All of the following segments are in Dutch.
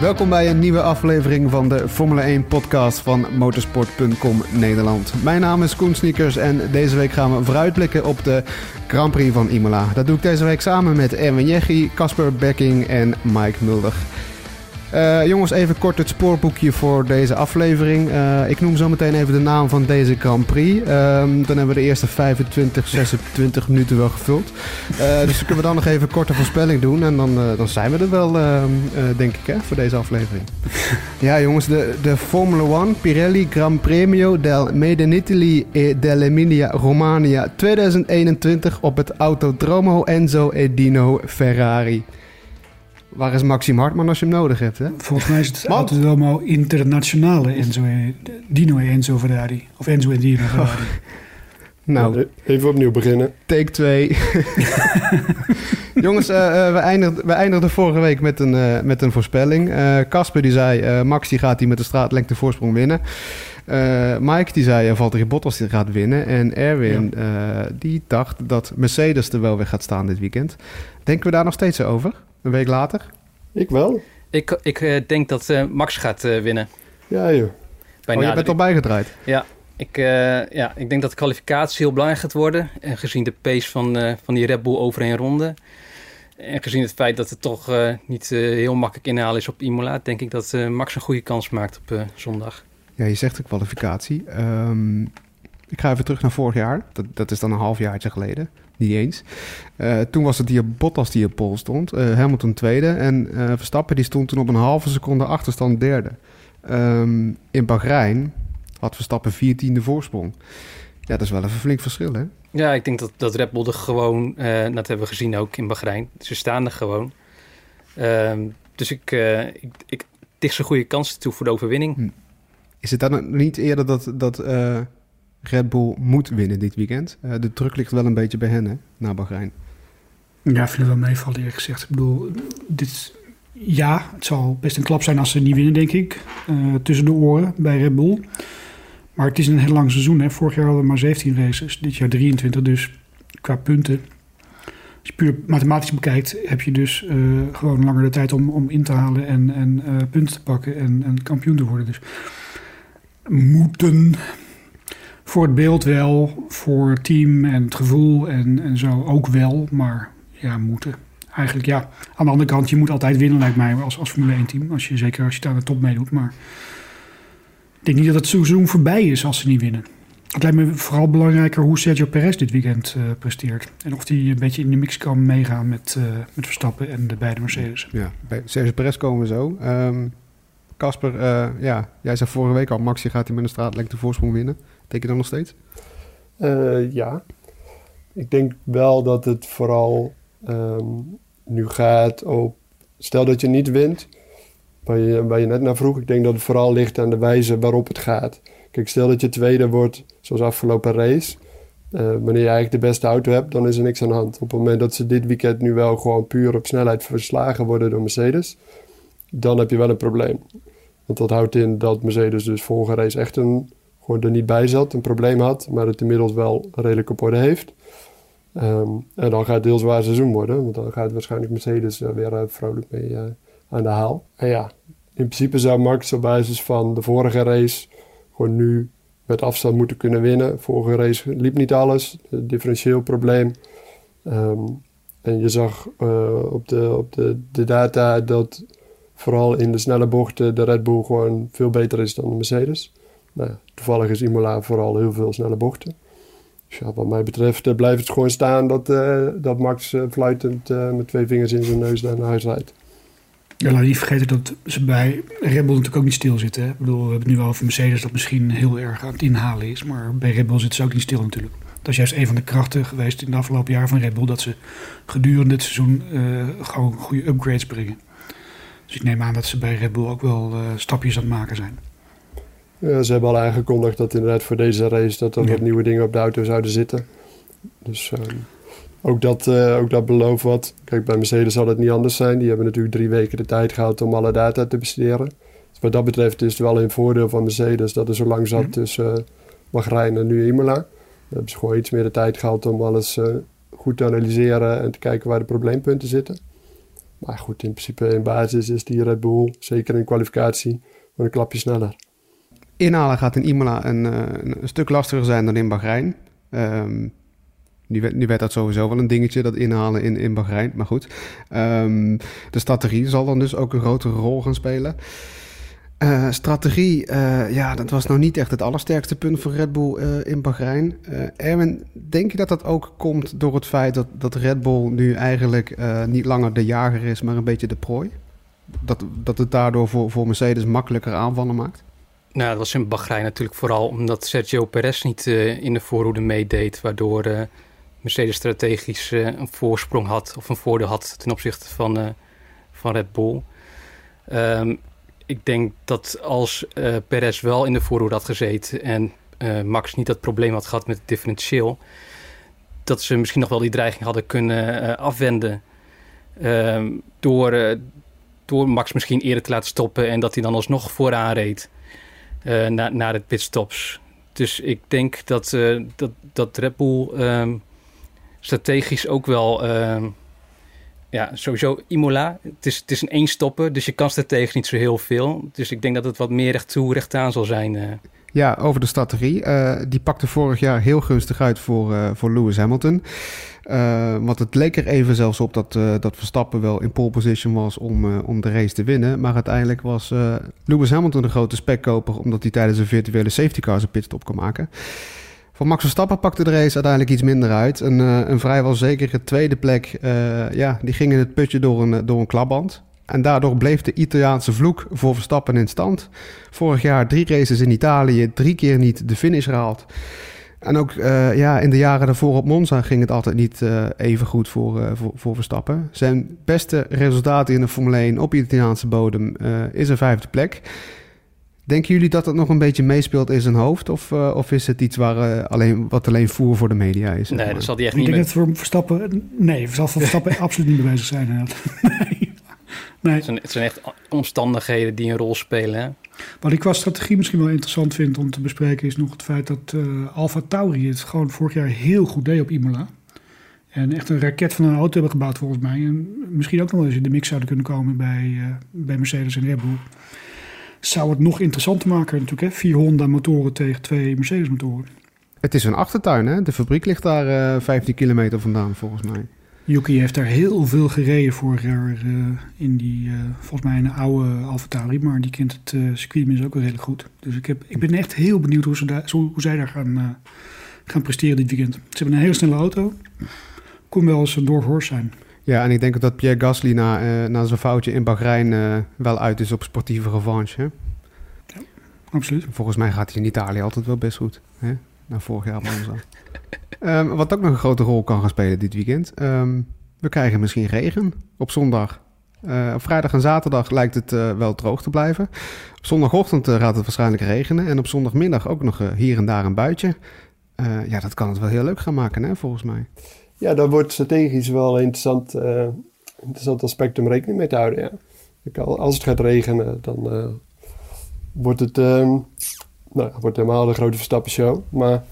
Welkom bij een nieuwe aflevering van de Formule 1 podcast van motorsport.com Nederland. Mijn naam is Koen Sneakers en deze week gaan we vooruitblikken op de Grand Prix van Imola. Dat doe ik deze week samen met Erwin Jeggi, Casper Bekking en Mike Mulder. Jongens, even kort het spoorboekje voor deze aflevering. Ik noem zo meteen even de naam van deze Grand Prix. Dan hebben we de eerste 25, 26 minuten wel gevuld. Dus dan kunnen we dan nog even een korte voorspelling doen. En dan zijn we er wel, denk ik, voor deze aflevering. Ja, jongens, de Formula 1 Pirelli Gran Premio del Made in Italy e dell'Emilia Romagna 2021 op het Autodromo Enzo e Dino Ferrari. Waar is Maxime Hartman als je hem nodig hebt, hè? Volgens mij is het Autodromo Internationale Dino e Enzo Ferrari. Of Enzo e Dino Ferrari. Nou, even opnieuw beginnen. Take 2. Jongens, we eindigden vorige week met een voorspelling. Casper die zei, Max die gaat met de straatlengte voorsprong winnen. Mike die zei, Valtteri Bottas die gaat winnen. En Erwin die dacht dat Mercedes er wel weer gaat staan dit weekend. Denken we daar nog steeds over? Een week later? Ik wel. Ik denk dat Max gaat winnen. Ja, joh. Je bent al bijgedraaid? Ja. Ik denk dat de kwalificatie heel belangrijk gaat worden. En gezien de pace van die Red Bull over een ronde. En gezien het feit dat het toch niet heel makkelijk inhalen is op Imola, denk ik dat Max een goede kans maakt op zondag. Ja, je zegt de kwalificatie. Ik ga even terug naar vorig jaar. Dat is dan een halfjaartje geleden. Niet eens. Toen was het Bottas die op pole stond. Hamilton tweede. En Verstappen die stond toen op een halve seconde achterstand derde. In Bahrein had Verstappen 14e voorsprong. Ja, dat is wel even flink verschil, hè? Ja, ik denk dat Red Bull er gewoon... dat hebben we gezien ook in Bahrein. Ze staan er gewoon. Dus ik dicht ze goede kansen toe voor de overwinning. Is het dan niet eerder dat Red Bull moet winnen dit weekend? De druk ligt wel een beetje bij hen, hè? Na Bahrein. Ja, ik vind het wel meevallen, eerlijk gezegd. Ik bedoel, het zal best een klap zijn als ze niet winnen, denk ik. Tussen de oren bij Red Bull. Maar het is een heel lang seizoen. Hè. Vorig jaar hadden we maar 17 races. Dit jaar 23. Dus qua punten. Als je puur mathematisch bekijkt, heb je dus gewoon langer de tijd om in te halen en punten te pakken en kampioen te worden. Dus moeten voor het beeld wel, voor het team en het gevoel en zo ook wel. Maar ja, moeten. Eigenlijk ja. Aan de andere kant, je moet altijd winnen, lijkt mij, als Formule 1 team. Zeker als je het aan de top meedoet. Maar ik denk niet dat het seizoen voorbij is als ze niet winnen. Het lijkt me vooral belangrijker hoe Sergio Perez dit weekend presteert. En of hij een beetje in de mix kan meegaan met Verstappen en de beide Mercedes. Ja, bij Sergio Perez komen we zo. Casper, jij zei vorige week al, Max gaat hij met een straatlengte voorsprong winnen. Denk je dat nog steeds? Ja. Ik denk wel dat het vooral nu gaat op... Stel dat je niet wint, waar je net naar vroeg. Ik denk dat het vooral ligt aan de wijze waarop het gaat. Kijk, stel dat je tweede wordt, zoals afgelopen race. Wanneer je eigenlijk de beste auto hebt, dan is er niks aan de hand. Op het moment dat ze dit weekend nu wel gewoon puur op snelheid verslagen worden door Mercedes, dan heb je wel een probleem. Want dat houdt in dat Mercedes dus vorige race echt gewoon er niet bij zat, een probleem had, maar het inmiddels wel redelijk op orde heeft. En dan gaat het heel zwaar seizoen worden, want dan gaat waarschijnlijk Mercedes weer vrolijk mee aan de haal. En ja, in principe zou Max op basis van de vorige race gewoon nu met afstand moeten kunnen winnen. Vorige race liep niet alles, differentieel probleem. En je zag op de data dat vooral in de snelle bochten de Red Bull gewoon veel beter is dan de Mercedes. Nou, toevallig is Imola vooral heel veel snelle bochten. Dus ja, wat mij betreft blijft het gewoon staan dat Max fluitend met 2 vingers in zijn neus naar huis rijdt. Ja, laat niet vergeten dat ze bij Red Bull natuurlijk ook niet stilzitten. Hè? Ik bedoel, we hebben het nu wel over Mercedes dat misschien heel erg aan het inhalen is. Maar bij Red Bull zitten ze ook niet stil natuurlijk. Dat is juist een van de krachten geweest in de afgelopen jaren van Red Bull. Dat ze gedurende dit seizoen gewoon goede upgrades brengen. Dus ik neem aan dat ze bij Red Bull ook wel stapjes aan het maken zijn. Ja, ze hebben al aangekondigd dat inderdaad voor deze race dat er wat nieuwe dingen op de auto zouden zitten. Dus ook dat belooft wat. Kijk, bij Mercedes zal het niet anders zijn. Die hebben natuurlijk 3 weken de tijd gehad om alle data te bestuderen. Dus wat dat betreft is het wel een voordeel van Mercedes dat er zo lang zat tussen Bahrein en nu Imola. Dan hebben ze gewoon iets meer de tijd gehad om alles goed te analyseren en te kijken waar de probleempunten zitten. Maar goed, in principe in basis is die Red Bull, zeker in kwalificatie, een klapje sneller. Inhalen gaat in Imola een stuk lastiger zijn dan in Bahrein. Nu werd dat sowieso wel een dingetje, dat inhalen in Bahrein. Maar goed, de strategie zal dan dus ook een grotere rol gaan spelen. Strategie, dat was nou niet echt het allersterkste punt voor Red Bull in Bahrein. Erwin, denk je dat dat ook komt door het feit dat Red Bull nu eigenlijk niet langer de jager is, maar een beetje de prooi? Dat het daardoor voor Mercedes makkelijker aanvallen maakt? Nou, dat was in Bahrein natuurlijk vooral omdat Sergio Perez niet in de voorhoede meedeed, waardoor Mercedes strategisch een voorsprong had of een voordeel had ten opzichte van Red Bull. Ik denk dat als Perez wel in de voorhoede had gezeten en Max niet dat probleem had gehad met het differentieel, dat ze misschien nog wel die dreiging hadden kunnen afwenden door Max misschien eerder te laten stoppen en dat hij dan alsnog vooraan reed na de pitstops. Dus ik denk dat Red Bull strategisch ook wel... sowieso Imola. Het is een eenstopper, dus je kan strategisch niet zo heel veel. Dus ik denk dat het wat meer recht toe, recht aan zal zijn. Ja, over de strategie. Die pakte vorig jaar heel gunstig uit voor Lewis Hamilton. Want het leek er even zelfs op dat Verstappen wel in pole position was om de race te winnen. Maar uiteindelijk was Lewis Hamilton de grote spekkoper, omdat hij tijdens een virtuele safety car zijn pitstop kon maken. Voor Max Verstappen pakte de race uiteindelijk iets minder uit. Een vrijwel zekere tweede plek, die ging in het putje door een klapband. En daardoor bleef de Italiaanse vloek voor Verstappen in stand. Vorig jaar 3 races in Italië, 3 keer niet de finish gehaald. En ook in de jaren daarvoor op Monza ging het altijd niet even goed voor Verstappen. Zijn beste resultaat in de Formule 1 op Italiaanse bodem is een 5e plek. Denken jullie dat het nog een beetje meespeelt in zijn hoofd? Of is het iets wat alleen voer voor de media is? Nee, dat zal hij echt niet. Ik denk dat voor Verstappen... Nee, zal voor Verstappen absoluut niet mee bezig zijn. Nee. Het zijn echt omstandigheden die een rol spelen. Hè? Wat ik qua strategie misschien wel interessant vind om te bespreken is nog het feit dat AlphaTauri het gewoon vorig jaar heel goed deed op Imola. En echt een raket van een auto hebben gebouwd volgens mij. En misschien ook nog wel eens in de mix zouden kunnen komen bij Mercedes en Red Bull. Zou het nog interessanter maken natuurlijk, hè? 4 Honda motoren tegen 2 Mercedes motoren. Het is een achtertuin, hè? De fabriek ligt daar 15 kilometer vandaan, volgens mij. Yuki heeft daar heel veel gereden vorig jaar in die, volgens mij een oude AlphaTauri, maar die kent het circuit ook wel heel goed. Dus ik ben echt heel benieuwd hoe zij daar gaan presteren dit weekend. Ze hebben een hele snelle auto. Kon wel eens een doorhorse zijn. Ja, en ik denk dat Pierre Gasly na zijn foutje in Bahrein wel uit is op sportieve revanche. Hè? Ja, absoluut. Volgens mij gaat hij in Italië altijd wel best goed. Hè? Na vorig jaar Monza. Wat ook nog een grote rol kan gaan spelen dit weekend. We krijgen misschien regen op zondag. Op vrijdag en zaterdag lijkt het wel droog te blijven. Op zondagochtend gaat het waarschijnlijk regenen. En op zondagmiddag ook nog hier en daar een buitje. Dat kan het wel heel leuk gaan maken, hè, volgens mij. Ja, dat wordt strategisch wel een interessant aspect om rekening mee te houden. Ja. Als het gaat regenen, dan wordt het wordt helemaal de grote Verstappen-show. Maar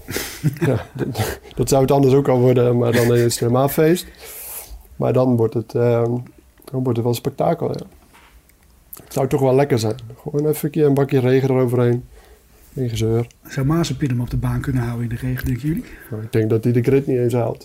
dat zou het anders ook al worden, maar dan is het helemaal feest. Maar dan wordt het wel een spektakel. Ja. Het zou toch wel lekker zijn. Gewoon even een bakje regen eroverheen. Geen gezeur. Zou Mazepin hem op de baan kunnen houden in de regen, denken jullie? Nou, ik denk dat hij de grid niet eens haalt.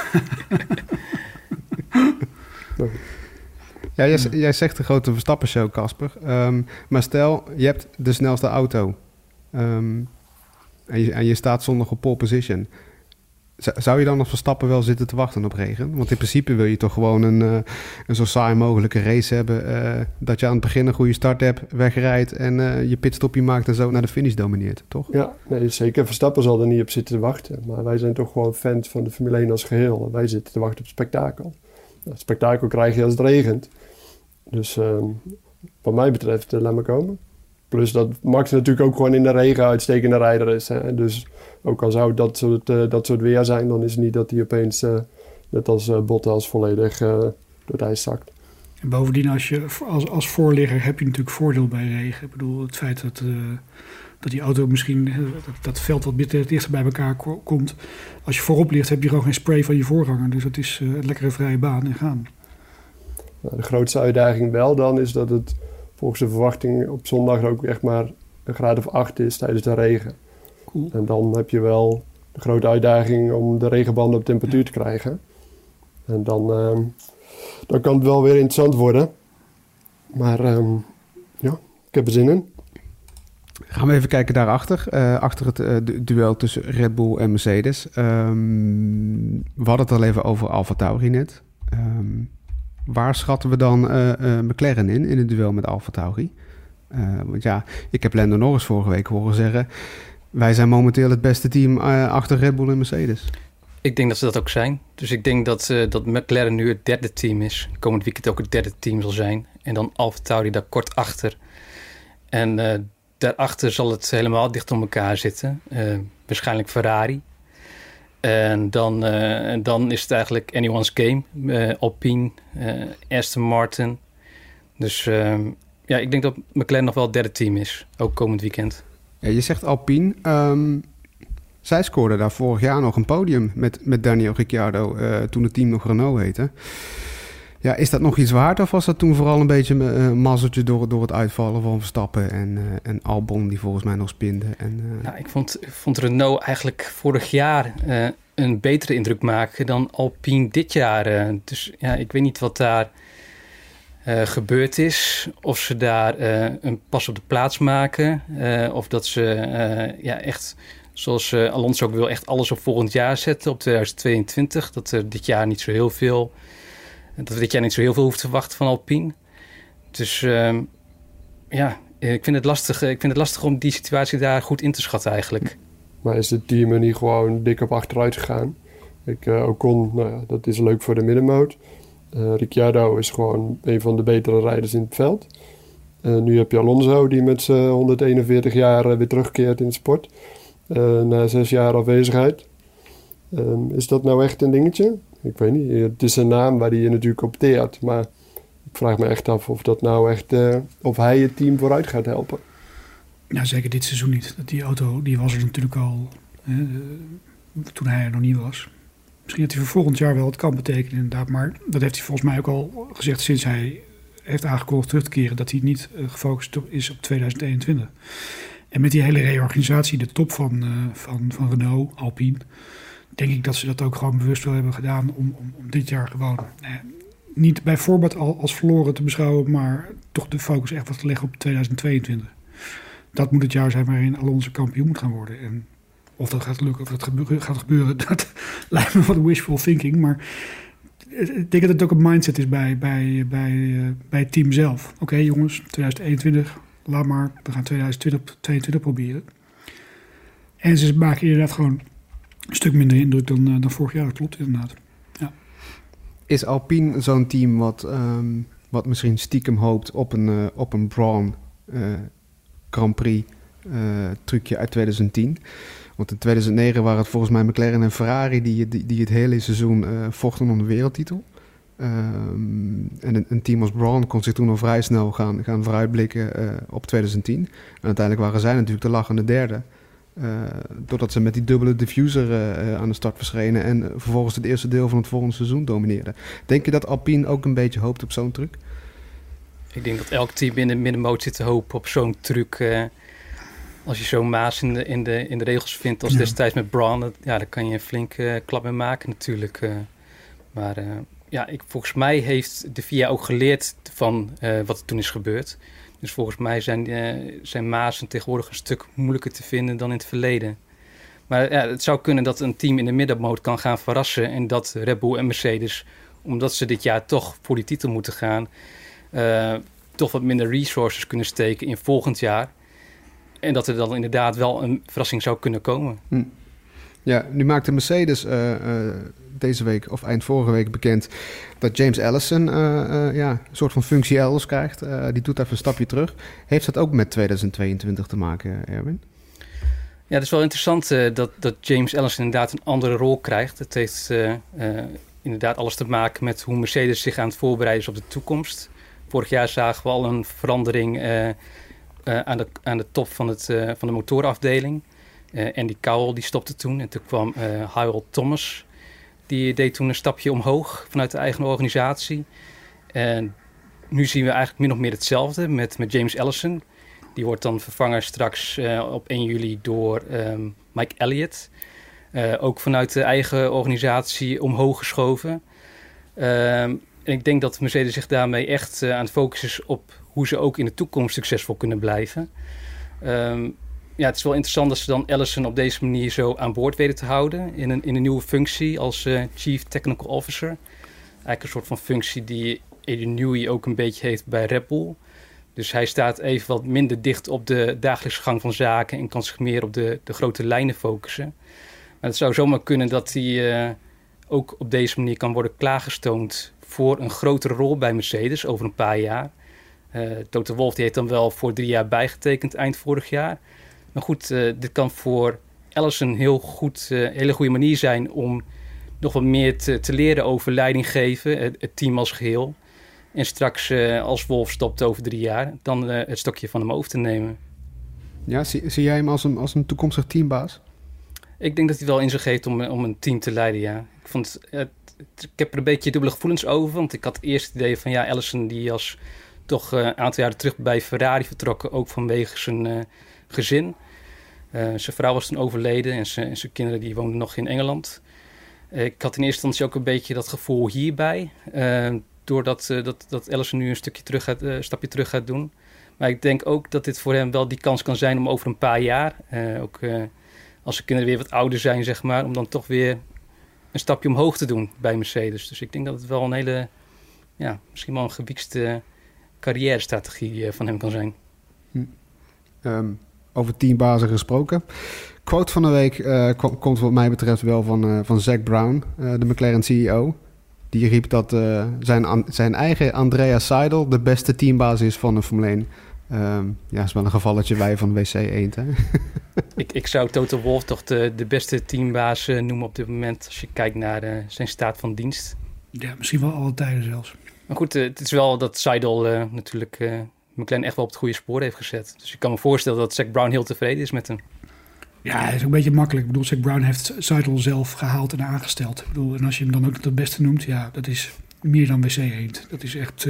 Ja, jij zegt de grote Verstappen-show, Casper. Maar stel, je hebt de snelste auto. En je staat zondag op pole position. Zou je dan op Verstappen wel zitten te wachten op regen? Want in principe wil je toch gewoon een zo saai mogelijke race hebben. Dat je aan het begin een goede start hebt, wegrijdt en je pitstopje maakt en zo naar de finish domineert, toch? Ja, nee, zeker. Verstappen zal er niet op zitten te wachten. Maar wij zijn toch gewoon fans van de Formule 1 als geheel. Wij zitten te wachten op spektakel. Het spektakel krijg je als het regent. Dus wat mij betreft, laat maar komen. Plus dat Max natuurlijk ook gewoon in de regen uitstekende rijder is. Hè? Dus ook al zou dat soort weer zijn, dan is het niet dat hij opeens, net als Bottas, volledig door het ijs zakt. En bovendien, als voorligger heb je natuurlijk voordeel bij regen. Ik bedoel, het feit dat die auto misschien, dat veld wat dichter bij elkaar komt. Als je voorop ligt, heb je gewoon geen spray van je voorganger. Dus dat is een lekkere vrije baan en gaan. Nou, de grootste uitdaging wel dan is dat het volgens de verwachting op zondag ook echt maar een graad of 8 is tijdens de regen. Cool. En dan heb je wel de grote uitdaging om de regenbanden op temperatuur te krijgen. En dan kan het wel weer interessant worden. Maar ik heb er zin in. Gaan we even kijken daarachter. Achter het duel tussen Red Bull en Mercedes. We hadden het al even over AlphaTauri net. Waar schatten we dan McLaren in het duel met AlphaTauri? Want ja, ik heb Lando Norris vorige week horen zeggen... wij zijn momenteel het beste team achter Red Bull en Mercedes. Ik denk dat ze dat ook zijn. Dus ik denk dat McLaren nu het derde team is. Komend weekend ook het derde team zal zijn. En dan AlphaTauri daar kort achter. En daarachter zal het helemaal dicht op elkaar zitten. Waarschijnlijk Ferrari. En dan is het eigenlijk anyone's game. Alpine, Aston Martin. Dus ik denk dat McLaren nog wel het derde team is. Ook komend weekend. Ja, je zegt Alpine. Zij scoorde daar vorig jaar nog een podium met Daniel Ricciardo... toen het team nog Renault heette. Ja, is dat nog iets waard of was dat toen vooral een beetje een mazzeltje door het uitvallen van Verstappen en Albon die volgens mij nog spinde? Nou, ik vond Renault eigenlijk vorig jaar een betere indruk maken dan Alpine dit jaar. Dus ja, ik weet niet wat daar gebeurd is. Of ze daar een pas op de plaats maken. Of dat ze echt, zoals Alonso ook wil, echt alles op volgend jaar zetten op 2022. Dat er dit jaar niet zo heel veel... Dat we dit jaar niet zo heel veel hoeven te wachten van Alpine. Dus ik vind het lastig om die situatie daar goed in te schatten eigenlijk. Maar is het team er niet gewoon dik op achteruit gegaan? Ocon, dat is leuk voor de middenmoot. Ricciardo is gewoon een van de betere rijders in het veld. Nu heb je Alonso die met zijn 141 jaar weer terugkeert in de sport. Na 6 jaar afwezigheid. Is dat nou echt een dingetje? Ik weet niet. Het is een naam waar hij natuurlijk op teert. Maar ik vraag me echt af of dat nou echt... of hij het team vooruit gaat helpen. Ja, zeker dit seizoen niet. Die auto die was er natuurlijk al toen hij er nog niet was. Misschien dat hij voor volgend jaar wel het kan betekenen inderdaad. Maar dat heeft hij volgens mij ook al gezegd sinds hij heeft aangekondigd terug te keren. Dat hij niet gefocust is op 2021. En met die hele reorganisatie, de top van Renault, Alpine... denk ik dat ze dat ook gewoon bewust wel hebben gedaan om dit jaar gewoon niet bij voorbaat al als verloren te beschouwen, maar toch de focus echt wat te leggen op 2022. Dat moet het jaar zijn waarin Alonso kampioen moet gaan worden. En of dat gaat lukken, of dat gaat gebeuren, dat lijkt me wat wishful thinking. Maar ik denk dat het ook een mindset is bij het team zelf. Oké, jongens, 2021, laat maar, we gaan 2022 proberen. En ze maken inderdaad gewoon een stuk minder indruk dan vorig jaar. Dat klopt inderdaad. Ja. Is Alpine zo'n team wat misschien stiekem hoopt op een Brawn Grand Prix trucje uit 2010? Want in 2009 waren het volgens mij McLaren en Ferrari die het hele seizoen vochten om de wereldtitel. En een team als Brawn kon zich toen al vrij snel gaan vooruitblikken op 2010. En uiteindelijk waren zij natuurlijk de lachende derde. Doordat ze met die dubbele diffuser aan de start verschenen en vervolgens het eerste deel van het volgende seizoen domineerden. Denk je dat Alpine ook een beetje hoopt op zo'n truc? Ik denk dat elk team in de middenmoot zit te hopen op zo'n truc. Als je zo'n maas in de regels vindt als destijds met Brawn, daar kan je een flinke klap mee maken natuurlijk. Volgens mij heeft de FIA ook geleerd van wat er toen is gebeurd. Dus volgens mij zijn mazen tegenwoordig een stuk moeilijker te vinden dan in het verleden. Maar het zou kunnen dat een team in de middenmoot kan gaan verrassen. En dat Red Bull en Mercedes, omdat ze dit jaar toch voor die titel moeten gaan, toch wat minder resources kunnen steken in volgend jaar. En dat er dan inderdaad wel een verrassing zou kunnen komen. Ja, nu maakte Mercedes deze week of eind vorige week bekend dat James Allison een soort van functie elders krijgt. Die doet even een stapje terug. Heeft dat ook met 2022 te maken, Erwin? Ja, het is wel interessant dat James Allison inderdaad een andere rol krijgt. Het heeft inderdaad alles te maken met hoe Mercedes zich aan het voorbereiden is op de toekomst. Vorig jaar zagen we al een verandering aan de top van de motorafdeling. Andy Cowell die stopte toen en toen kwam Hywel Thomas. Die deed toen een stapje omhoog vanuit de eigen organisatie. En nu zien we eigenlijk min of meer hetzelfde met James Allison. Die wordt dan vervangen straks op 1 juli door Mike Elliott. Ook vanuit de eigen organisatie omhoog geschoven. En ik denk dat Mercedes zich daarmee echt aan het focussen is op hoe ze ook in de toekomst succesvol kunnen blijven. Het is wel interessant dat ze dan Allison op deze manier zo aan boord weten te houden in een nieuwe functie als Chief Technical Officer. Eigenlijk een soort van functie die Adrian Newey ook een beetje heeft bij Red Bull. Dus hij staat even wat minder dicht op de dagelijkse gang van zaken en kan zich meer op de grote lijnen focussen. Maar het zou zomaar kunnen dat hij ook op deze manier kan worden klaargestoomd voor een grotere rol bij Mercedes over een paar jaar. Toto Wolff die heeft dan wel voor 3 jaar bijgetekend eind vorig jaar. Maar goed, dit kan voor Allison een hele goede manier zijn om nog wat meer te leren over leiding geven, het team als geheel. En straks, als Wolff stopt over 3 jaar, dan het stokje van hem over te nemen. Ja, zie jij hem als een toekomstig teambaas? Ik denk dat hij wel in zich heeft om een team te leiden, ja. Ik heb er een beetje dubbele gevoelens over, want ik had eerst het idee van Allison die als toch een aantal jaren terug bij Ferrari vertrokken, ook vanwege zijn gezin. Zijn vrouw was toen overleden en zijn kinderen die woonden nog in Engeland. Ik had in eerste instantie ook een beetje dat gevoel hierbij, doordat dat Allison nu een stapje terug gaat doen. Maar ik denk ook dat dit voor hem wel die kans kan zijn om over een paar jaar, ook als de kinderen weer wat ouder zijn, zeg maar, om dan toch weer een stapje omhoog te doen bij Mercedes. Dus ik denk dat het wel een hele, misschien wel een gewiekste carrière-strategie van hem kan zijn. Over teambazen gesproken. Quote van de week komt wat mij betreft wel van Zac Brown, de McLaren CEO. Die riep dat zijn eigen Andreas Seidel de beste teambaas is van de Formule 1. Is wel een gevalletje bij van WC Eend, hè? Ik zou Toto Wolff toch de beste teambaas noemen op dit moment, als je kijkt naar zijn staat van dienst. Ja, misschien wel alle tijden zelfs. Maar goed, het is wel dat Seidel natuurlijk McLaren echt wel op het goede spoor heeft gezet. Dus ik kan me voorstellen dat Zac Brown heel tevreden is met hem. Ja, het is een beetje makkelijk. Ik bedoel, Zac Brown heeft Seidel zelf gehaald en aangesteld. Ik bedoel, en als je hem dan ook de beste noemt, ja, dat is meer dan WC Eend. Dat is echt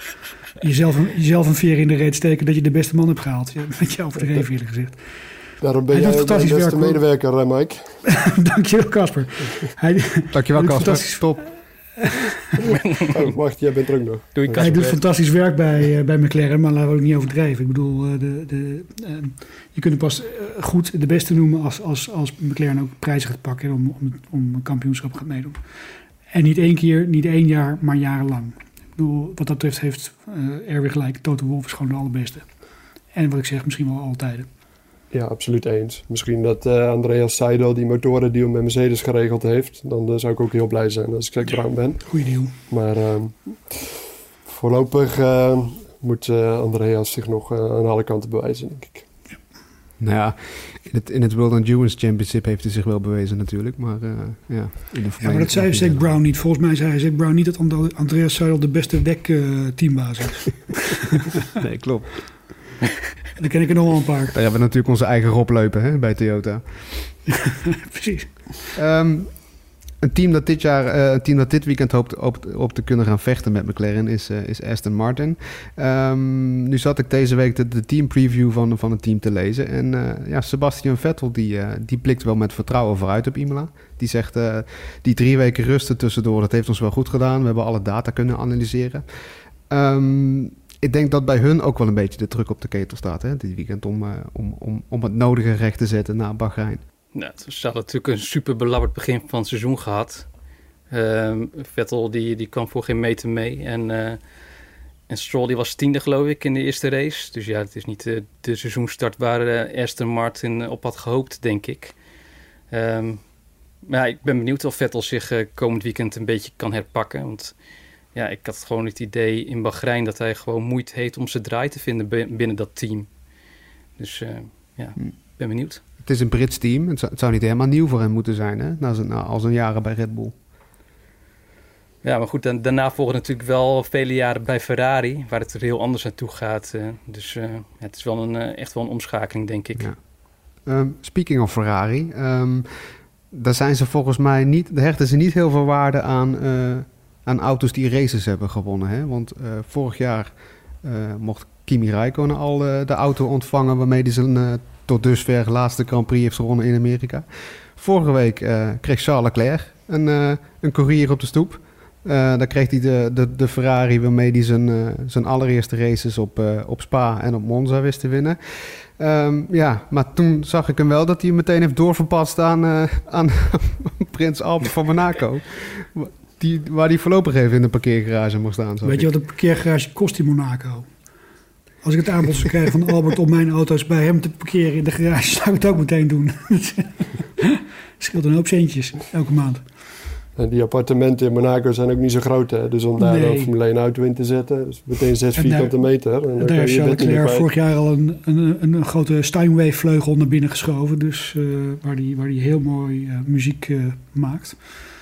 jezelf een veer in de reet steken dat je de beste man hebt gehaald. Ja, met je overdreven eerlijk gezegd. Daarom ben jij de beste medewerker, Mike. Dankjewel, Casper. Dankjewel, Casper. Stop. Wacht, jij bent er ook nog. Hij doet fantastisch werk bij McLaren, maar laten we ook niet overdrijven. Ik bedoel, je kunt hem pas goed de beste noemen als McLaren ook prijzen gaat pakken om een kampioenschap gaat meedoen. En niet 1 keer, niet 1 jaar, maar jarenlang. Ik bedoel, wat dat betreft heeft Erwin gelijk. Toto Wolff is gewoon de allerbeste. En wat ik zeg, misschien wel alle tijden. Ja, absoluut eens. Misschien dat Andreas Seidel die motorendeal met Mercedes geregeld heeft. Dan zou ik ook heel blij zijn als ik Zac Brown ben. Goeie deal. Maar voorlopig moet Andreas zich nog aan alle kanten bewijzen, denk ik. Ja. Nou ja, in het World Endurance Championship heeft hij zich wel bewezen natuurlijk. Maar maar dat zei Zac Brown niet. Volgens mij zei Zac Brown niet dat Andreas Seidel de beste WEC-teambaas is. Nee, klopt. Dan ken ik er nog wel een paar. We hebben natuurlijk onze eigen Rob Leupen, hè, bij Toyota. Precies. Een team dat dit weekend hoopt op te kunnen gaan vechten met McLaren is Aston Martin. Nu zat ik deze week de teampreview van het team te lezen. En Sebastian Vettel die blikt wel met vertrouwen vooruit op Imola. Die zegt, die 3 weken rusten tussendoor, dat heeft ons wel goed gedaan. We hebben alle data kunnen analyseren. Ik denk dat bij hun ook wel een beetje de druk op de ketel staat, hè, dit weekend, om het nodige recht te zetten na Bahrein. Nou, ze hadden natuurlijk een super belabberd begin van het seizoen gehad. Vettel die kwam voor geen meter mee. En Stroll die was 10e geloof ik in de eerste race. Dus ja, het is niet de seizoenstart waar Aston Martin op had gehoopt, denk ik. Maar ik ben benieuwd of Vettel zich komend weekend een beetje kan herpakken. Want ja, ik had gewoon het idee in Bahrein dat hij gewoon moeite heeft om zijn draai te vinden binnen dat team. Dus ben benieuwd. Het is een Brits team. Het zou niet helemaal nieuw voor hem moeten zijn, hè? Na zijn jaren bij Red Bull. Ja, maar goed, daarna volgen natuurlijk wel vele jaren bij Ferrari, waar het er heel anders naartoe gaat. Dus het is wel echt wel een omschakeling, denk ik. Ja. Speaking of Ferrari, daar zijn ze volgens mij niet, daar hechten ze niet heel veel waarde aan aan auto's die races hebben gewonnen. Hè? Want vorig jaar mocht Kimi Räikkönen al de auto ontvangen waarmee hij zijn tot dusver laatste Grand Prix heeft gewonnen in Amerika. Vorige week kreeg Charles Leclerc een courier op de stoep. Dan kreeg hij de Ferrari waarmee hij zijn allereerste races op Spa en op Monza wist te winnen. Maar toen zag ik hem wel dat hij meteen heeft doorverpast aan Prins Albert van Monaco. Waar hij voorlopig even in de parkeergarage mocht staan. Weet je wat een parkeergarage kost in Monaco? Als ik het aanbod zou krijgen van Albert om mijn auto's bij hem te parkeren in de garage, zou ik het ook meteen doen. Scheelt een hoop centjes elke maand. En die appartementen in Monaco zijn ook niet zo groot, hè? Dus om daar een Formule 1 auto in te zetten, dus meteen 6 vierkante meter. En daar heeft Charles Leclerc vorig jaar al een grote Steinway vleugel naar binnen geschoven, dus waar die heel mooi muziek maakt.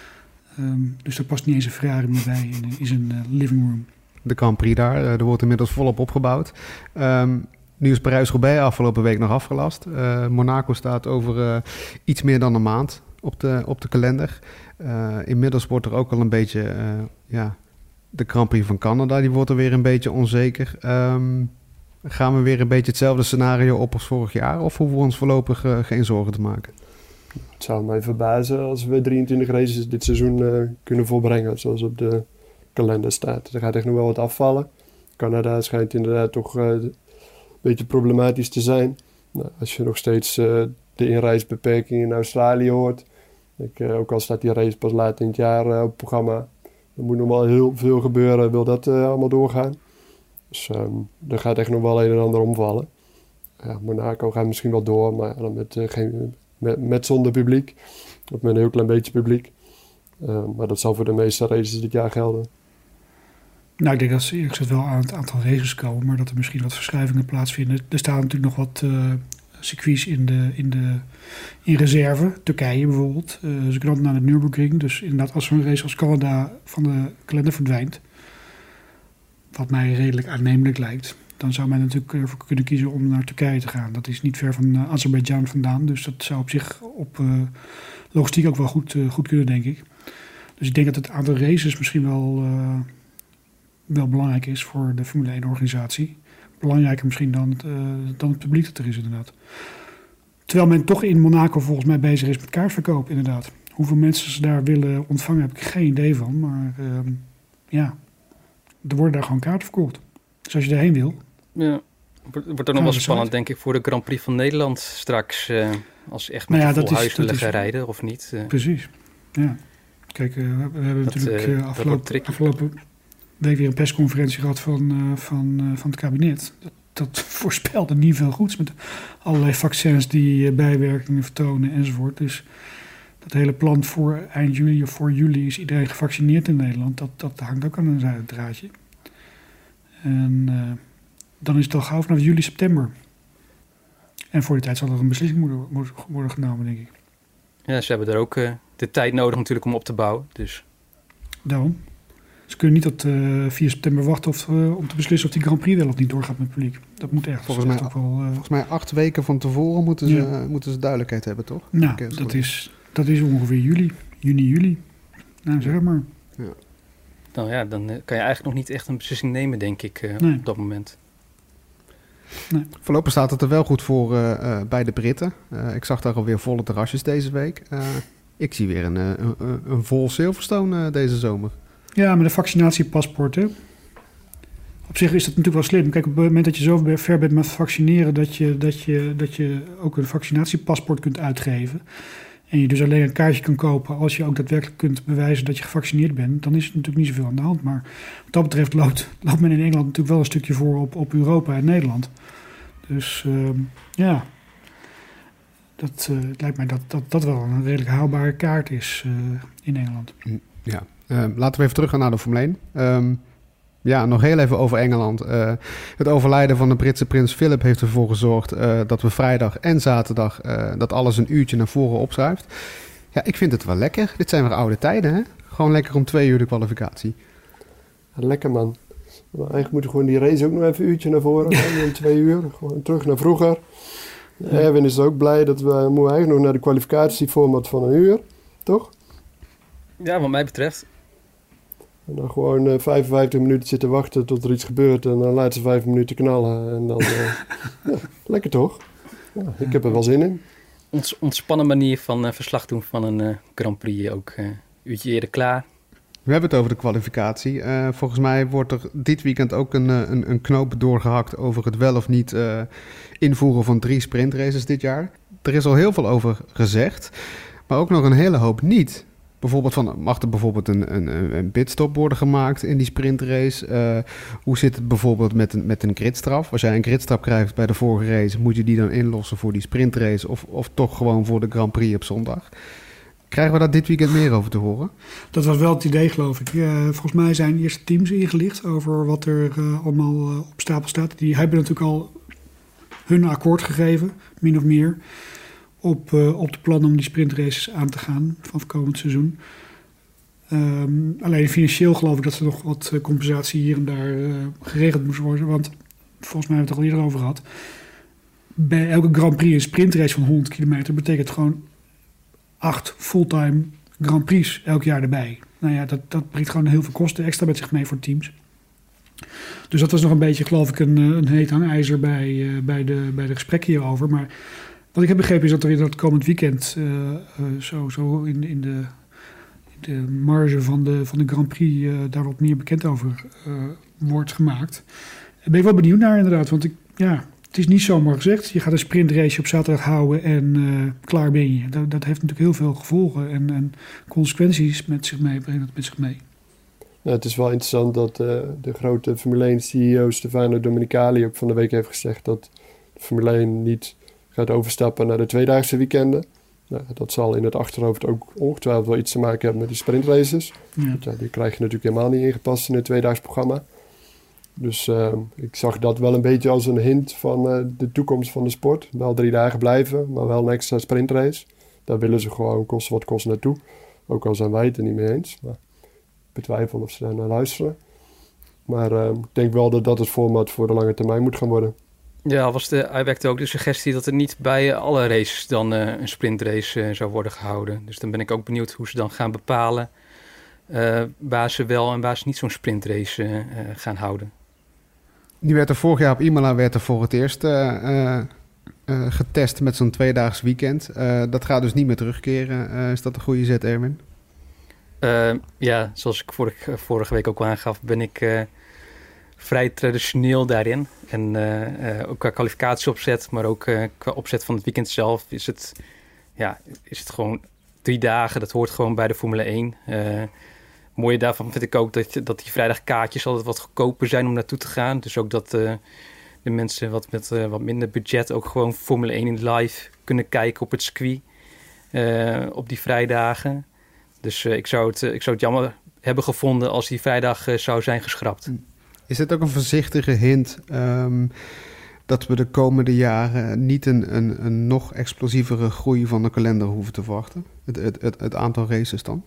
Dus daar past niet eens een Ferrari meer bij in zijn living room. De Grand Prix daar, er wordt inmiddels volop opgebouwd. Nu is Parijs-Roubaix afgelopen week nog afgelast. Monaco staat over iets meer dan een maand op de kalender. Inmiddels wordt er ook al een beetje... de Grand Prix van Canada, die wordt er weer een beetje onzeker. Gaan we weer een beetje hetzelfde scenario op als vorig jaar? Of hoeven we ons voorlopig geen zorgen te maken? Het zou mij verbazen als we 23 races dit seizoen kunnen volbrengen, zoals op de kalender staat. Er gaat echt nog wel wat afvallen. Canada schijnt inderdaad toch een beetje problematisch te zijn. Nou, als je nog steeds de inreisbeperking in Australië hoort, ook al staat die race pas later in het jaar op het programma, er moet nog wel heel veel gebeuren, wil dat allemaal doorgaan. Dus er gaat echt nog wel een en ander omvallen. Ja, Monaco gaat misschien wel door, maar dan met zonder publiek. Of met een heel klein beetje publiek. Maar dat zal voor de meeste races dit jaar gelden. Nou, ik denk dat ze eerst wel aan het aantal races komen, maar dat er misschien wat verschuivingen plaatsvinden. Er staan natuurlijk nog wat circuits in reserve. Turkije bijvoorbeeld. Ze knallen naar de Nürburgring. Dus inderdaad, als zo'n race als Canada van de kalender verdwijnt, wat mij redelijk aannemelijk lijkt, dan zou men natuurlijk ervoor kunnen kiezen om naar Turkije te gaan. Dat is niet ver van Azerbeidzjan vandaan. Dus dat zou op zich op logistiek ook wel goed kunnen, denk ik. Dus ik denk dat het aantal races misschien wel belangrijk is voor de Formule 1-organisatie. Belangrijker misschien dan het publiek dat er is, inderdaad. Terwijl men toch in Monaco volgens mij bezig is met kaartverkoop, inderdaad. Hoeveel mensen ze daar willen ontvangen, heb ik geen idee van. Maar er worden daar gewoon kaarten verkocht. Dus als je daarheen wil. Ja, wordt ook nog wel spannend, denk ik, voor de Grand Prix van Nederland straks. Als ze echt met een vol huis willen gaan rijden, of niet. Precies, ja. Kijk, we hebben natuurlijk afgelopen week weer een persconferentie gehad van het kabinet. Dat voorspelde niet veel goeds met allerlei vaccins die bijwerkingen vertonen enzovoort. Dus dat hele plan voor eind juli of voor juli is iedereen gevaccineerd in Nederland. Dat hangt ook aan een zuiden draadje. En dan is het al gauw vanaf juli, september. En voor die tijd zal er een beslissing worden genomen, denk ik. Ja, ze hebben er ook de tijd nodig natuurlijk om op te bouwen. Dus. Daarom. Ze kunnen niet tot 4 september wachten om te beslissen of die Grand Prix wel of niet doorgaat met het publiek. Dat moet echt. Volgens mij 8 weken van tevoren moeten ze duidelijkheid hebben, toch? Nou, dat is ongeveer juni. Nou, zeg maar. Ja. Nou ja, dan kan je eigenlijk nog niet echt een beslissing nemen, denk ik, op dat moment. Nee. Voorlopig staat het er wel goed voor bij de Britten. Ik zag daar alweer volle terrasjes deze week. Ik zie weer een vol Silverstone deze zomer. Ja, met een vaccinatiepaspoort, hè. Op zich is dat natuurlijk wel slim. Kijk, op het moment dat je zo ver bent met vaccineren, dat je ook een vaccinatiepaspoort kunt uitgeven, en je dus alleen een kaartje kan kopen als je ook daadwerkelijk kunt bewijzen dat je gevaccineerd bent, dan is er natuurlijk niet zoveel aan de hand. Maar wat dat betreft loopt men in Engeland natuurlijk wel een stukje voor op Europa en Nederland. Dus het lijkt mij dat wel een redelijk haalbare kaart is in Engeland. Ja. Laten we even teruggaan naar de Formule 1. Nog heel even over Engeland. Het overlijden van de Britse prins Philip heeft ervoor gezorgd dat we vrijdag en zaterdag dat alles een uurtje naar voren opschuift. Ja, ik vind het wel lekker. Dit zijn weer oude tijden, hè? Gewoon lekker om 2 uur de kwalificatie. Ja, lekker, man. Maar eigenlijk moeten we gewoon die race ook nog even een uurtje naar voren gaan. Om 2 uur. Gewoon terug naar vroeger. Erwin is ook blij dat we moeten eigenlijk nog naar de kwalificatieformat van 1 uur. Toch? Ja, wat mij betreft. En dan gewoon 55 minuten zitten wachten tot er iets gebeurt. En dan de laatste 5 minuten knallen. En dan, lekker toch? Ja, ik heb er wel zin in. Ontspannen manier van verslag doen van een Grand Prix. Ook uurtje eerder klaar. We hebben het over de kwalificatie. Volgens mij wordt er dit weekend ook een knoop doorgehakt over het wel of niet invoeren van 3 sprintraces dit jaar. Er is al heel veel over gezegd, maar ook nog een hele hoop niet. Bijvoorbeeld mag er bijvoorbeeld een pitstop worden gemaakt in die sprintrace? Hoe zit het bijvoorbeeld met een gridstraf? Als jij een gridstraf krijgt bij de vorige race, moet je die dan inlossen voor die sprintrace of toch gewoon voor de Grand Prix op zondag? Krijgen we daar dit weekend meer over te horen? Dat was wel het idee, geloof ik. Volgens mij zijn eerste teams ingelicht over wat er allemaal op stapel staat. Die hebben natuurlijk al hun akkoord gegeven, min of meer, op de plannen om die sprintraces aan te gaan van het komend seizoen. Alleen financieel geloof ik dat er nog wat compensatie hier en daar geregeld moest worden. Want volgens mij hebben we het er al eerder over gehad. Bij elke Grand Prix een sprintrace van 100 kilometer betekent gewoon 8 fulltime Grand Prix elk jaar erbij. Nou ja, dat brengt gewoon heel veel kosten extra met zich mee voor teams. Dus dat was nog een beetje, geloof ik, een heet hangijzer bij de gesprekken hierover. Maar wat ik heb begrepen is dat er in dat komend weekend zo in de marge van de Grand Prix daar wat meer bekend over wordt gemaakt. Daar ben ik wel benieuwd naar inderdaad, want het is niet zomaar gezegd. Je gaat een sprintrace op zaterdag houden en klaar ben je. Dat heeft natuurlijk heel veel gevolgen en consequenties met zich mee. Ja, het is wel interessant dat de grote Formule 1 CEO Stefano Domenicali ook van de week heeft gezegd dat de Formule 1 niet gaat overstappen naar de tweedaagse weekenden. Nou, dat zal in het achterhoofd ook ongetwijfeld wel iets te maken hebben met die sprintraces. Ja. Die krijg je natuurlijk helemaal niet ingepast in het tweedaags programma. Dus ik zag dat wel een beetje als een hint van de toekomst van de sport. Wel 3 dagen blijven, maar wel een extra sprintrace. Daar willen ze gewoon kosten wat kost naartoe. Ook al zijn wij het er niet mee eens. Maar ik betwijfel of ze daar naar luisteren. Maar ik denk wel dat dat het format voor de lange termijn moet gaan worden. Ja, hij wekte ook de suggestie dat er niet bij alle races dan een sprintrace zou worden gehouden. Dus dan ben ik ook benieuwd hoe ze dan gaan bepalen waar ze wel en waar ze niet zo'n sprintrace gaan houden. Die werd er vorig jaar op Imola voor het eerst getest met zo'n tweedaags weekend. Dat gaat dus niet meer terugkeren. Is dat een goede zet, Erwin? Ja, zoals ik vorige week ook al aangaf, ben ik vrij traditioneel daarin. En ook qua kwalificatieopzet, maar ook qua opzet van het weekend zelf is het gewoon 3 dagen. Dat hoort gewoon bij de Formule 1. Mooie daarvan vind ik ook dat die vrijdagkaartjes altijd wat goedkoper zijn om naartoe te gaan. Dus ook dat de mensen met wat minder budget ook gewoon Formule 1 in live kunnen kijken op het circuit op die vrijdagen. Dus ik zou het jammer hebben gevonden als die vrijdag zou zijn geschrapt. Is het ook een voorzichtige hint dat we de komende jaren niet een nog explosievere groei van de kalender hoeven te verwachten? Het aantal races dan?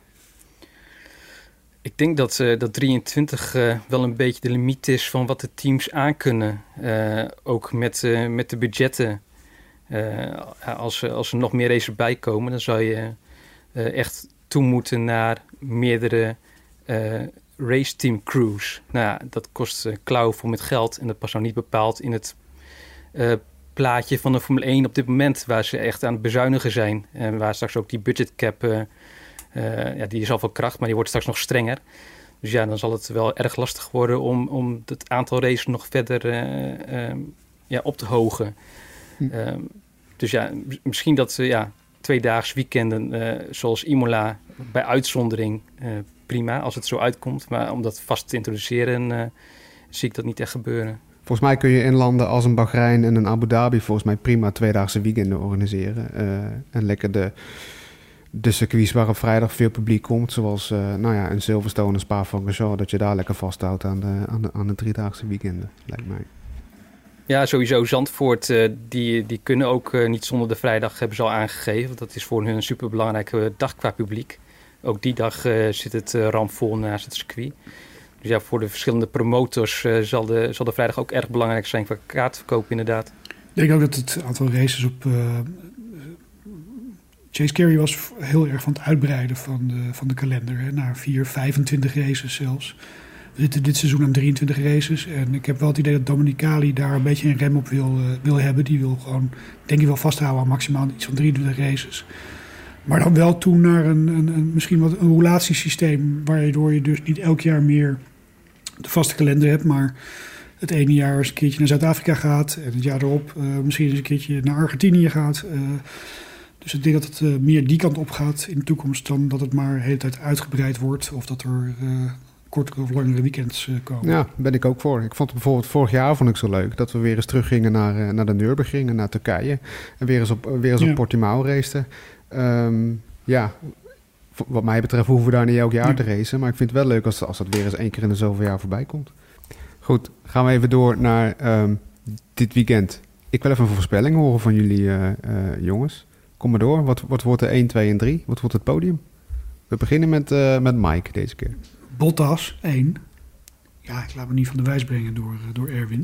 Ik denk dat 23 wel een beetje de limiet is van wat de teams aankunnen. Ook met de budgetten. Als er nog meer races bij komen, dan zou je echt toe moeten naar meerdere raceteam crews. Nou ja, dat kost klauwvol met geld en dat past nou niet bepaald in het plaatje van de Formule 1 op dit moment, waar ze echt aan het bezuinigen zijn. En waar straks ook die budgetcap, die is al van kracht, maar die wordt straks nog strenger. Dus ja, dan zal het wel erg lastig worden om het aantal races nog verder op te hogen. Dus ja, misschien dat tweedaags weekenden zoals Imola bij uitzondering prima als het zo uitkomt. Maar om dat vast te introduceren zie ik dat niet echt gebeuren. Volgens mij kun je in landen als een Bahrein en een Abu Dhabi volgens mij prima tweedaagse weekenden organiseren. En lekker de circuits waar op vrijdag veel publiek komt, zoals een Silverstone en Spa-Francorchamps, dat je daar lekker vasthoudt aan de driedaagse weekenden, lijkt mij. Ja, sowieso. Zandvoort, die kunnen ook niet zonder de vrijdag, hebben ze al aangegeven. Dat is voor hun een superbelangrijke dag qua publiek. Ook die dag zit het rampvol naast het circuit. Dus ja, voor de verschillende promotors zal de vrijdag ook erg belangrijk zijn qua kaartverkoop inderdaad. Ik denk ook dat het aantal races Chase Carey was heel erg van het uitbreiden van de kalender. Hè, naar 25 races zelfs. We zitten dit seizoen aan 23 races. En ik heb wel het idee dat Domenicali daar een beetje een rem op wil hebben. Die wil gewoon, denk ik wel vasthouden aan maximaal iets van 23 races. Maar dan wel toen naar misschien wat een roulatiesysteem. Waardoor je dus niet elk jaar meer de vaste kalender hebt. Maar het ene jaar eens een keertje naar Zuid-Afrika gaat. En het jaar erop misschien eens een keertje naar Argentinië gaat. Dus ik denk dat het meer die kant op gaat in de toekomst. Dan dat het maar de hele tijd uitgebreid wordt. Of dat er kortere of langere weekends komen. Ja, ben ik ook voor. Ik vond het bijvoorbeeld vorig jaar zo leuk. Dat we weer eens teruggingen naar de Nürburgring, naar Turkije. En weer eens op Portimao raceten. Wat mij betreft hoeven we daar niet elk jaar te racen. Maar ik vind het wel leuk als dat weer eens 1 keer in de zoveel jaar voorbij komt. Goed, gaan we even door naar dit weekend. Ik wil even een voorspelling horen van jullie jongens. Kom maar door. Wat wordt er 1, 2 en 3? Wat wordt het podium? We beginnen met Mike deze keer. Bottas, 1. Ja, ik laat me niet van de wijs brengen door Erwin.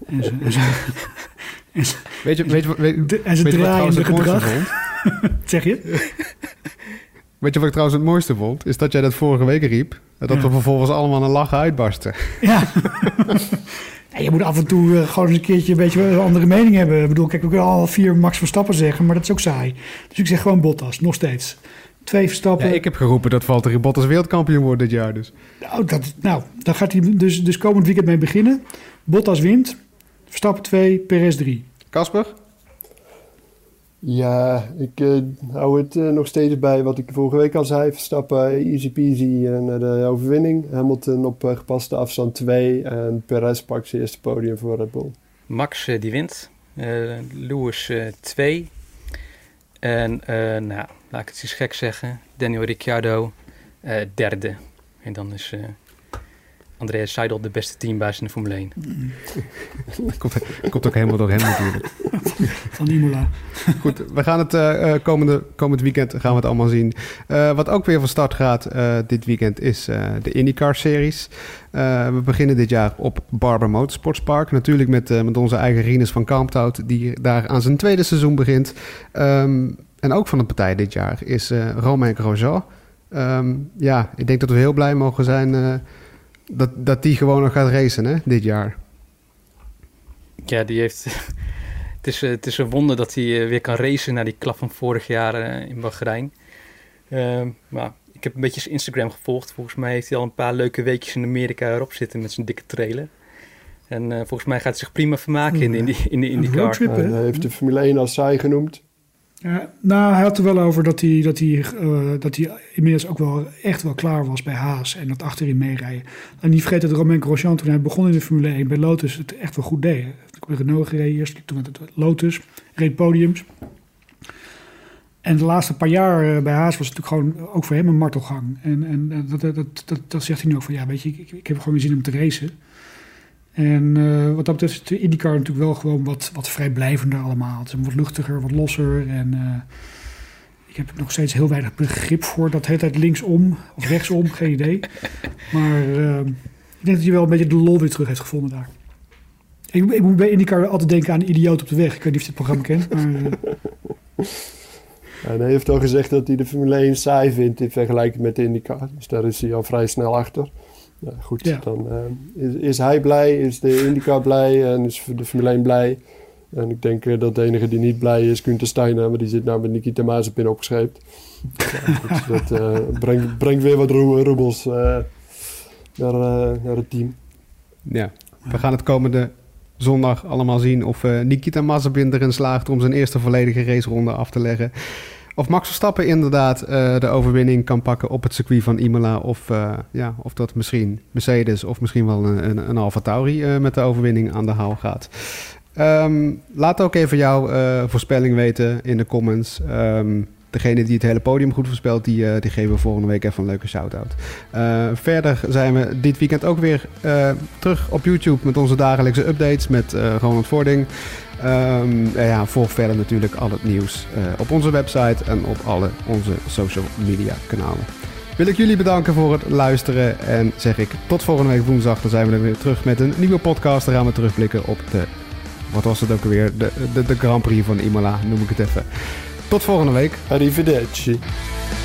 Weet je wat draaiende gedrag. Zeg je? Weet je wat ik trouwens het mooiste vond? Is dat jij dat vorige week riep. Dat we vervolgens allemaal een lachen uitbarsten. Ja. Ja, je moet af en toe gewoon eens een keertje een beetje een andere mening hebben. Ik bedoel, kijk, we kunnen al 4 Max Verstappen zeggen, maar dat is ook saai. Dus ik zeg gewoon Bottas, nog steeds. 2 Verstappen. Ja, ik heb geroepen dat Valtteri Bottas wereldkampioen wordt dit jaar dus. Nou, daar gaat hij dus komend weekend mee beginnen. Bottas wint, Verstappen 2, Perez 3. Casper? Ja, ik hou het nog steeds bij wat ik vorige week al zei. Verstappen easy peasy naar de overwinning. Hamilton op gepaste afstand 2. En Perez pakt zijn eerste podium voor Red Bull. Max die wint. Lewis 2. En laat ik het eens gek zeggen. Daniel Ricciardo 3e. En dan is Andreas Seidel de beste teambaas in de Formule 1. Komt ook helemaal door hem natuurlijk. Van Imola. Goed, we gaan het komend weekend gaan we het allemaal zien. Wat ook weer van start gaat dit weekend is de IndyCar-series. We beginnen dit jaar op Barber Motorsports Park. Natuurlijk met onze eigen Rinus van Kalmthout, die daar aan zijn 2e seizoen begint. En ook van de partij dit jaar is Romain Grosjean. Ik denk dat we heel blij mogen zijn dat die gewoon nog gaat racen dit jaar. Ja, die heeft... Het is een wonder dat hij weer kan racen na die klap van vorig jaar in Bahrein. Maar ik heb een beetje zijn Instagram gevolgd. Volgens mij heeft hij al een paar leuke weekjes in Amerika erop zitten met zijn dikke trailer. En volgens mij gaat hij zich prima vermaken in de IndyCar. Hij heeft de Formule 1 als saai genoemd. Hij had er wel over dat hij inmiddels ook wel echt wel klaar was bij Haas en dat achterin meerijden. En niet vergeten dat Romain Grosjean toen hij begon in de Formule 1 bij Lotus het echt wel goed deed. Bij Renault gereden eerst, toen met het Lotus, reed podiums. En de laatste paar jaar bij Haas was het natuurlijk gewoon ook voor hem een martelgang. En dat zegt hij nu ook van, ja, weet je, ik heb gewoon weer zin om te racen. En wat dat betreft is de IndyCar natuurlijk wel gewoon wat vrijblijvender allemaal. Het is wat luchtiger, wat losser. En ik heb nog steeds heel weinig begrip voor dat hele tijd linksom of rechtsom, geen idee. Maar ik denk dat hij wel een beetje de lol weer terug heeft gevonden daar. Ik moet bij IndyCar altijd denken aan Idioot op de weg. Ik weet niet of je het programma kent, maar... Hij heeft al gezegd dat hij de Formule 1 saai vindt in vergelijking met de IndyCar. Dus daar is hij al vrij snel achter. Ja, goed, ja. Dan is hij blij, is de IndyCar blij en is de Formule 1 blij. En ik denk dat de enige die niet blij is, Günther Steiner, maar die zit nou met Nikita Mazepin opgescheept. Ja, goed, dat brengt weer wat roebels naar het team. Ja, we gaan het komende zondag allemaal zien of Nikita Mazepin erin slaagt om zijn eerste volledige raceronde af te leggen. Of Max Verstappen inderdaad de overwinning kan pakken op het circuit van Imola. Of dat misschien Mercedes of misschien wel een AlphaTauri met de overwinning aan de haal gaat. Laat ook even jouw voorspelling weten in de comments. Degene die het hele podium goed voorspelt, die geven we volgende week even een leuke shout-out. Verder zijn we dit weekend ook weer terug op YouTube met onze dagelijkse updates met Ronald Vording. Volg verder natuurlijk al het nieuws op onze website en op alle onze social media kanalen. Wil ik jullie bedanken voor het luisteren en zeg ik tot volgende week woensdag. Dan zijn we er weer terug met een nieuwe podcast. Dan gaan we terugblikken op wat was het ook alweer? De Grand Prix van Imola, noem ik het even. Tot volgende week. Arrivederci.